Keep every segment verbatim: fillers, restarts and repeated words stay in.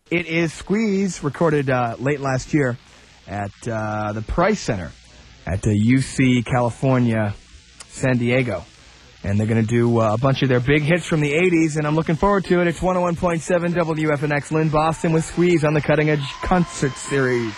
It is Squeeze, recorded uh, late last year at uh, the Price Center at the U C California, San Diego. And they're going to do uh, a bunch of their big hits from the eighties, and I'm looking forward to it. It's one oh one point seven W F N X, Lynn Boston with Squeeze on the Cutting Edge Concert Series.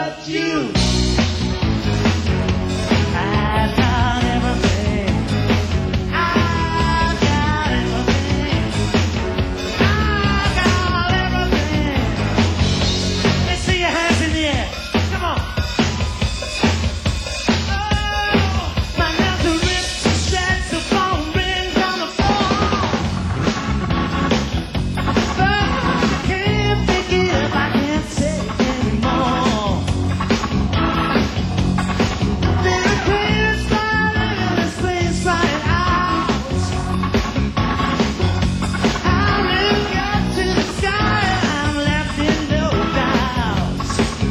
but you. I've got everything. I've got everything. I've got everything. Let's see your hands in the air. Come on. Oh, my leather rips and shreds of bone rings on the floor. But I can't pick it up. I can't say it anymore. There are clear smiling in this place right out. I look up to the sky and I'm left in no doubt.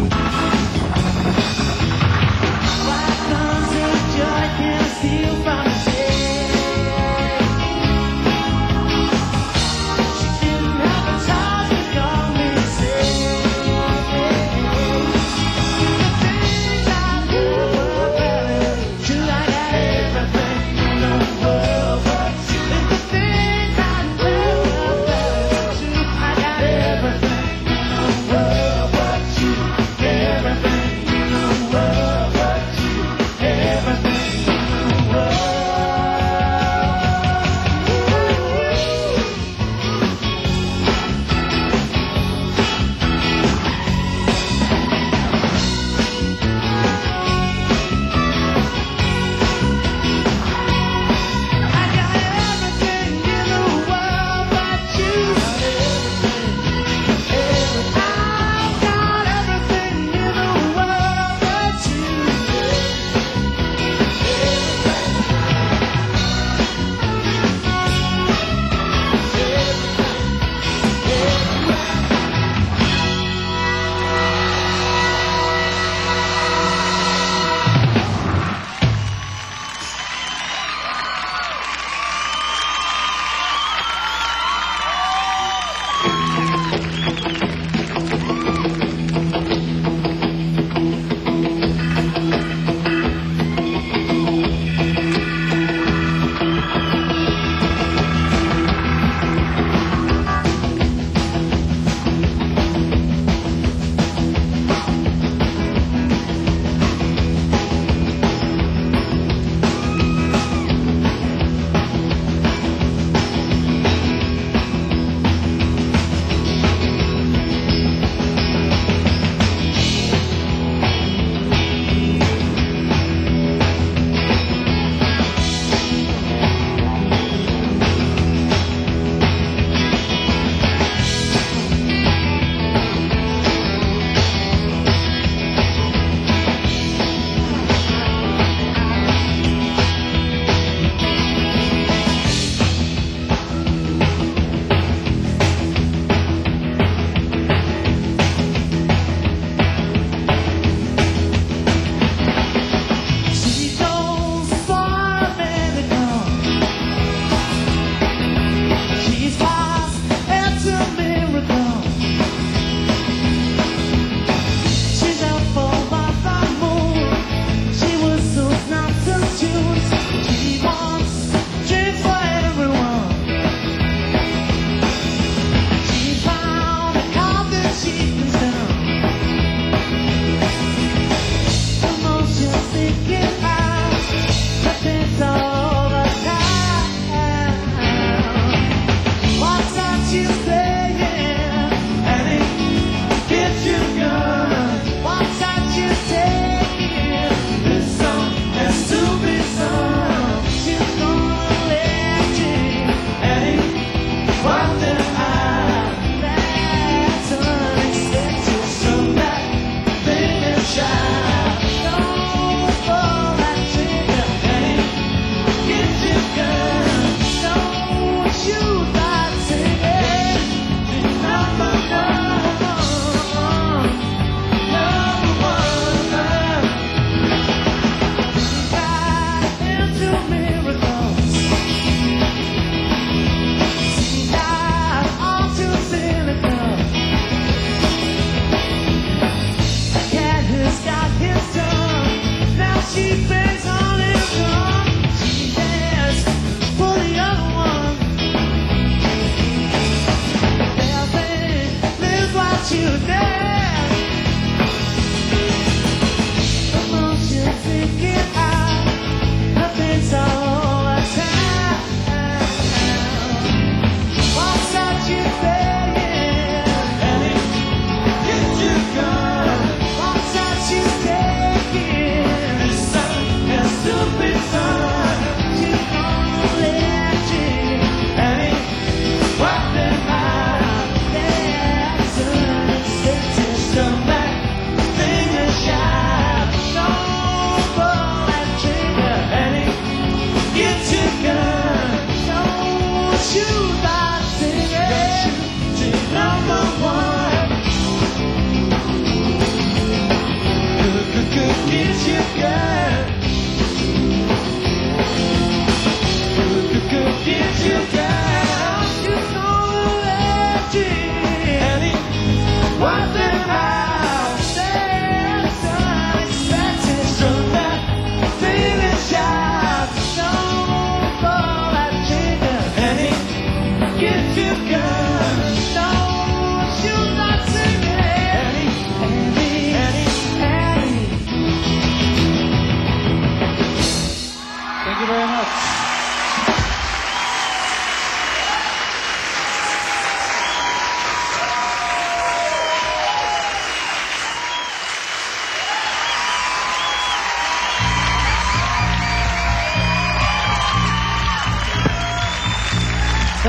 Why comes the joy can't steal from the day? She didn't have a chance to call me say. The things I do were better. True, I got everything in the world but you. If the things I do were better. True, I got everything in the world but you. Everything in the world but you. Everything in the world. I got everything in the world but you. I've got everything in the world but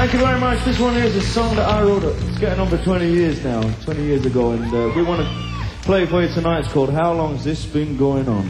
Thank you very much. This one is a song that I wrote. It's getting on for twenty years now, twenty years ago, and uh, we want to play it for you tonight. It's called How Long's This Been Going On?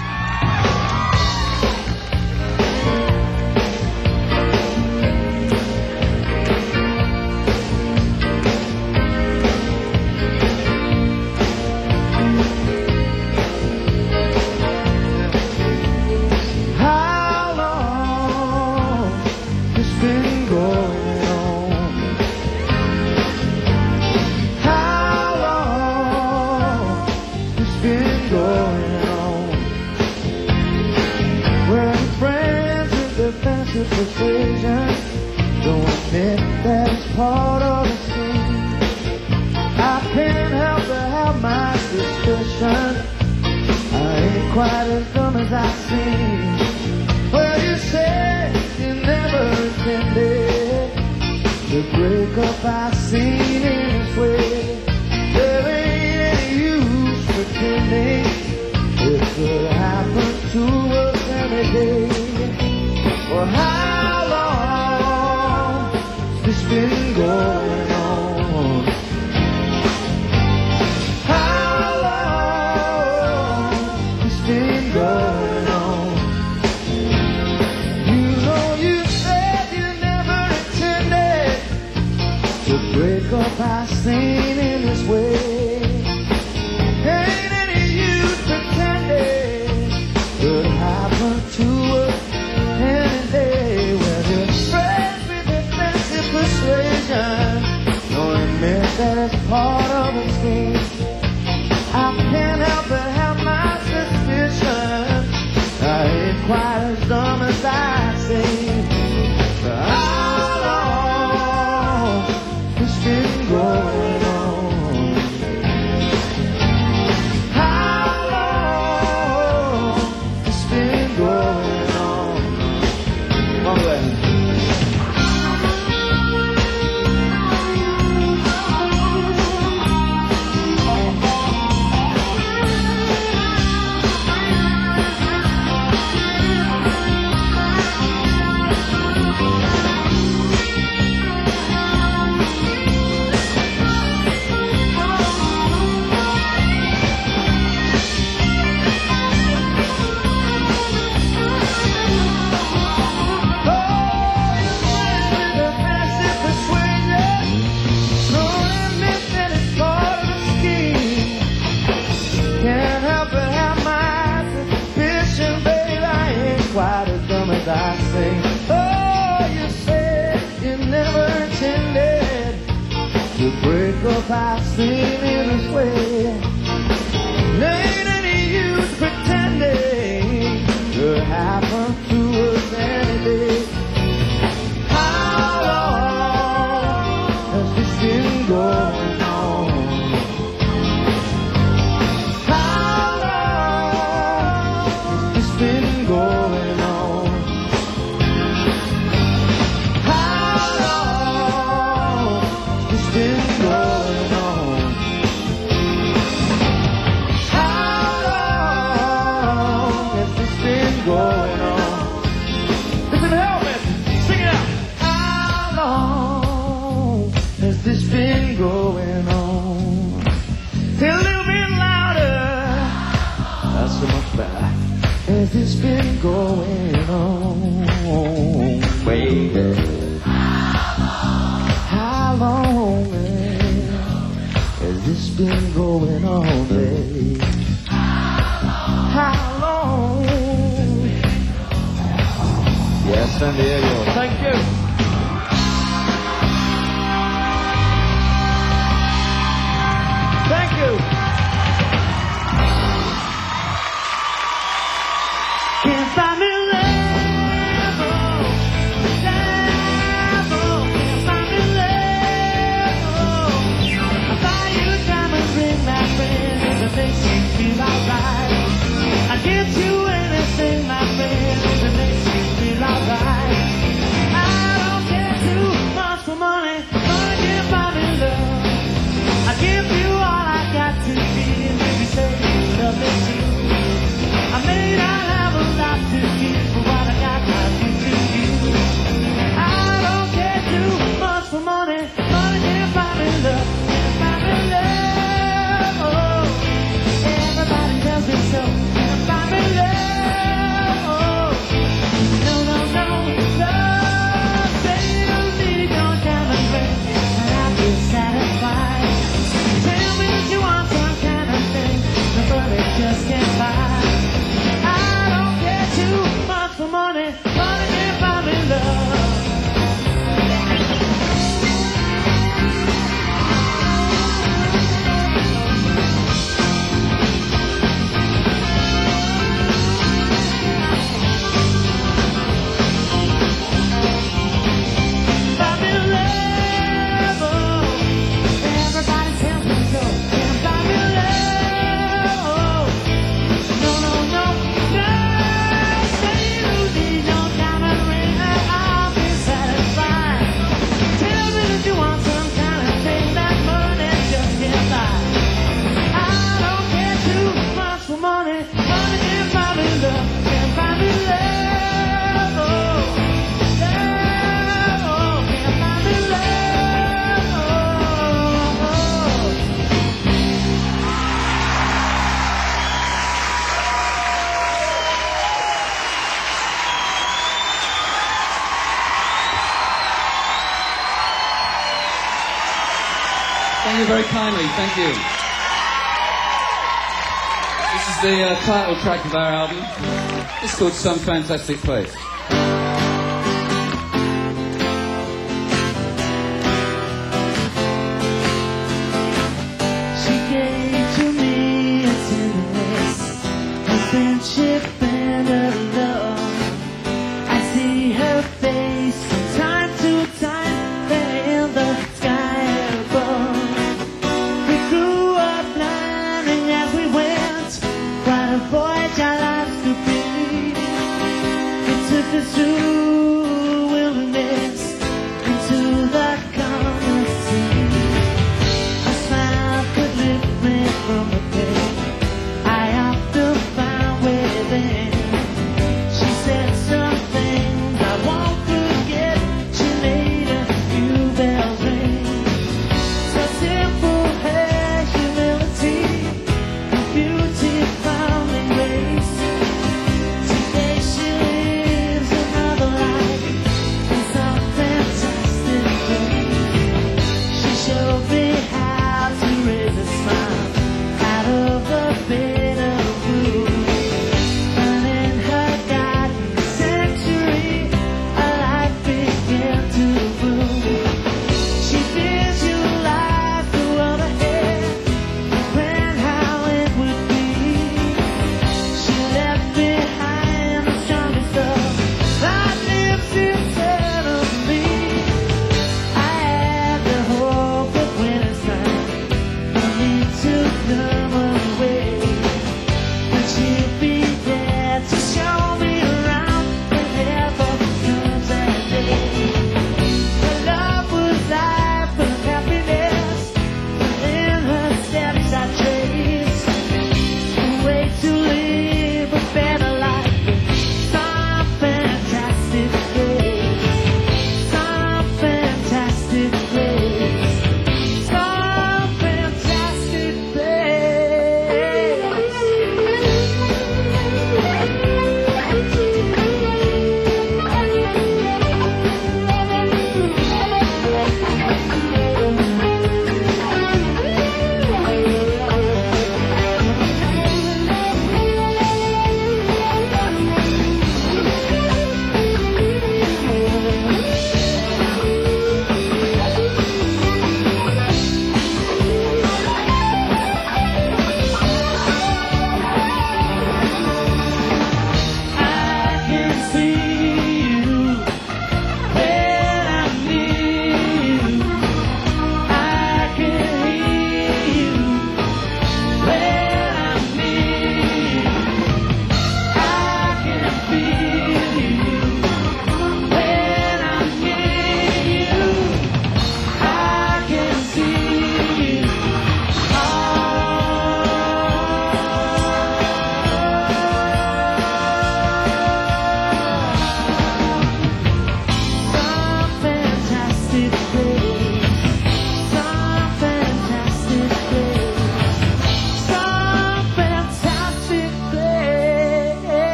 Persuasion, don't admit that it's part of the scene. I can't help but have my suspicion. I ain't quite as dumb as I seem. Well, you said you never intended the breakup I seen in this way. There ain't any use pretending it could happen to us any day. Well, how long has this been going on? How long has this been going on? You know you said you never intended to break up our scene in this way. Ain't any use pretending it happened to us any day. When you're friends with defensive persuasion, don't admit that it's part of the scheme. I can't help but have my suspicion. I ain't quite as dumb as I seem. But how long has this been going on? How long has this been going on? Come on, Glenn. Quite as dumb as I sing. Oh, you said you never intended to break up our scene in this way. Ain't any use pretending to happen to us any day. How long has this been going on? How long has this been going on? Going on. Listen, help me. Sing it out. How long has this been going on? Say a little bit louder. That's so much better. Has this been going on, baby? How long has this been going on, baby? How long? Yes, San Diego. Thank you. Thank you. Can't find me level, devil. Can't find me level. I buy you a diamond ring, my friend, if it makes you feel alright. I give you anything, my friend, if it makes you feel alright. I Thank you very kindly. Thank you. This is the uh, title track of our album. It's called Some Fantastic Place. She gave to me a tenderness, a friendship and a love. I see her face from time to time there in the sky above. We grew up learning as we went what a voyage our lives could be. It took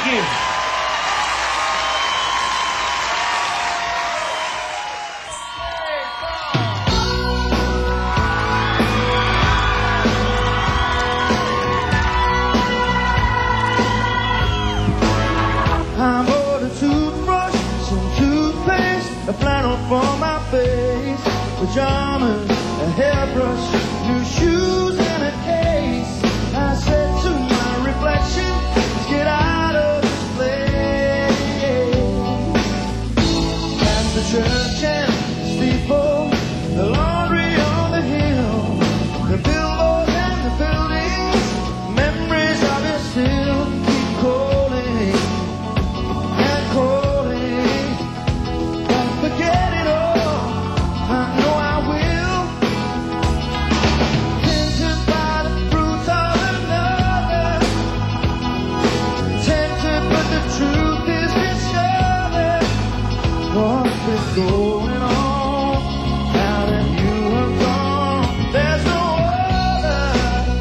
you. I bought a toothbrush, some toothpaste, a flannel for my face, pajamas, a hairbrush, new shoes, and a case. I said to my reflection, let's get out of this place. Past the church and the steeple, the laundry on the hill, the billboards and the buildings, memories of it still keep calling and calling. Don't forget it all, I know I will. Tempted by the fruits of another, tempted but the truth is discovered. What's been going on now that you are gone? There's no other.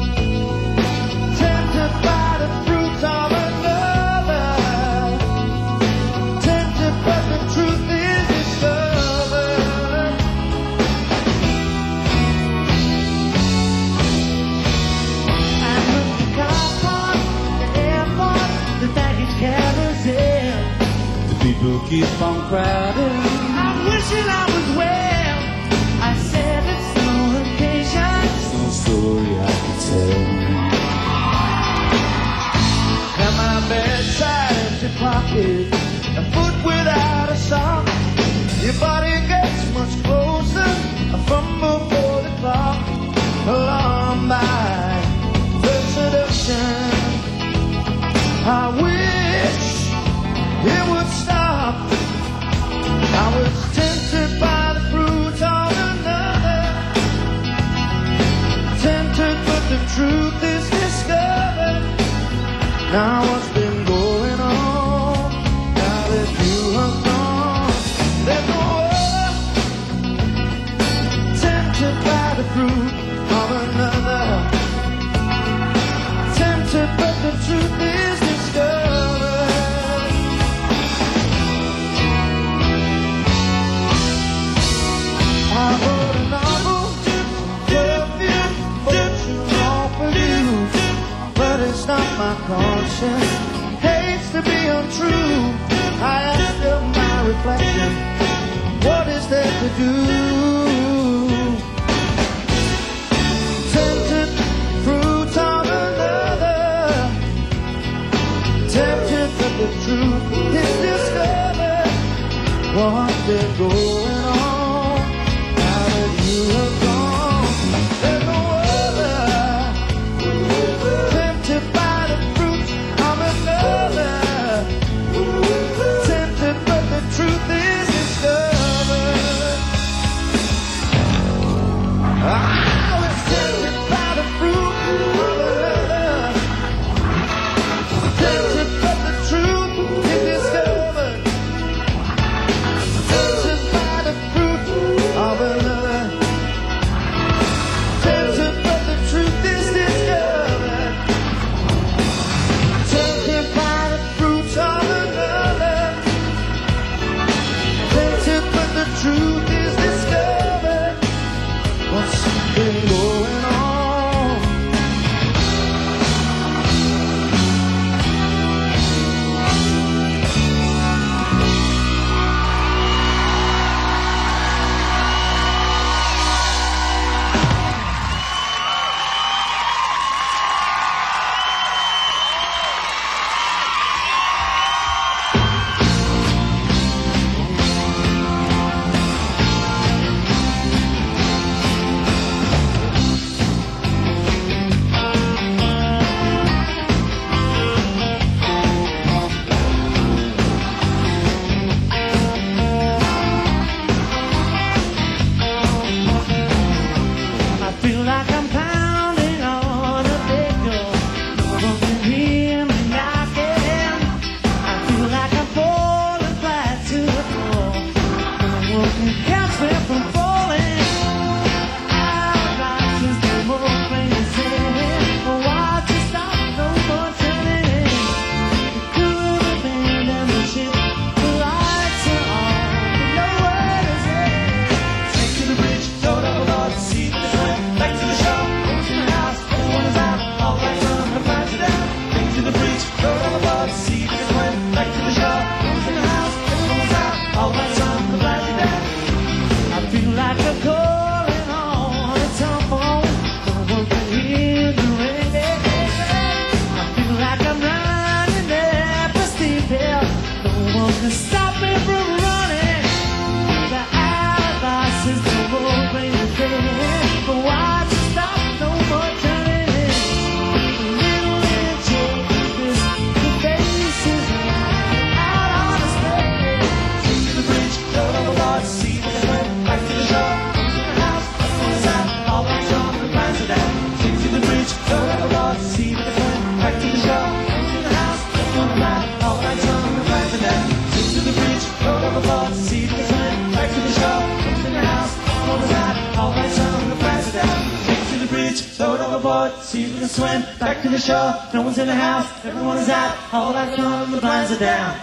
Tempted by the fruits of another, tempted but the truth is discovered. I'm at the car park, the airport, the baggage carousel. The people keep on crowding. I'm wishing I was well. I said it's no occasion. No story I can tell. At my bedside, empty pocket, a foot without a sock. Your body gets much closer, a fumble for the clock. Alarmed by the seduction, I wish it would stop. I was tempted by the fruits of another, tempted but the truth is discovered. Now what's been going on now that you are gone? There's no other. Tempted by the fruit of another, tempted but the truth is discovered. I wrote a novel, perfume, fortune, all for you, but it's not my conscience. Hates to be untrue. I ask of my reflection, what is there to do? Tempted fruits of another, tempted but the truth is discovered. What's been going on now that you are gone? There's no other. Tempted by the fruits of another, tempted but the truth is discovered. overboard, see if we can swim. Back to the shore, no one's in the house, everyone is out. All lights on, the blinds are down.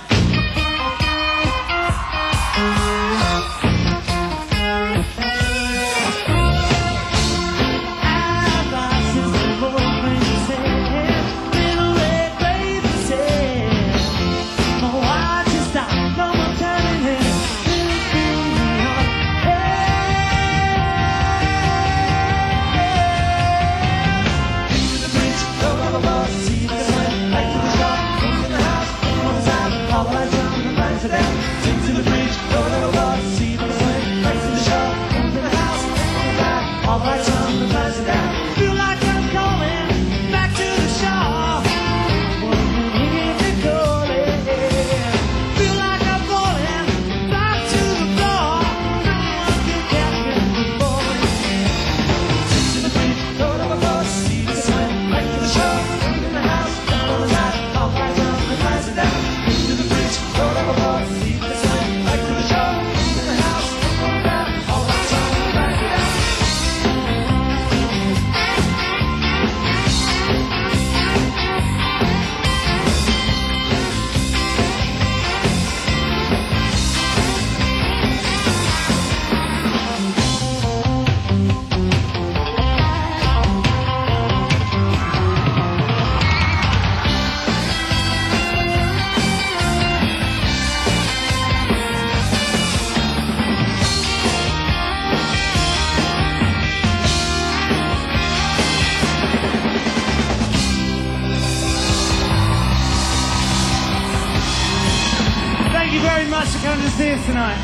Thank you very much for coming to see us tonight.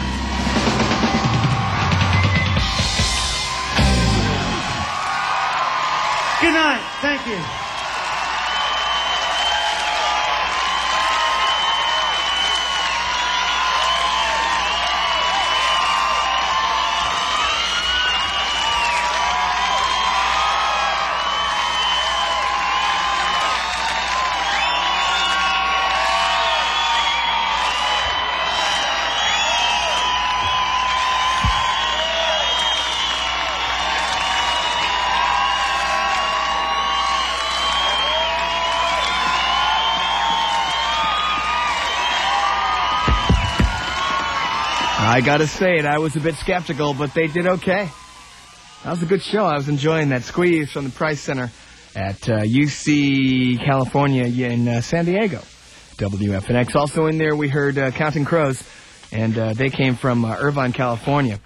Good night. Thank you. I gotta say it, I was a bit skeptical, but they did okay. That was a good show. I was enjoying that squeeze from the Price Center at uh, U C California in uh, San Diego. W F N X. Also in there, we heard uh, Counting Crows, and uh, they came from uh, Irvine, California.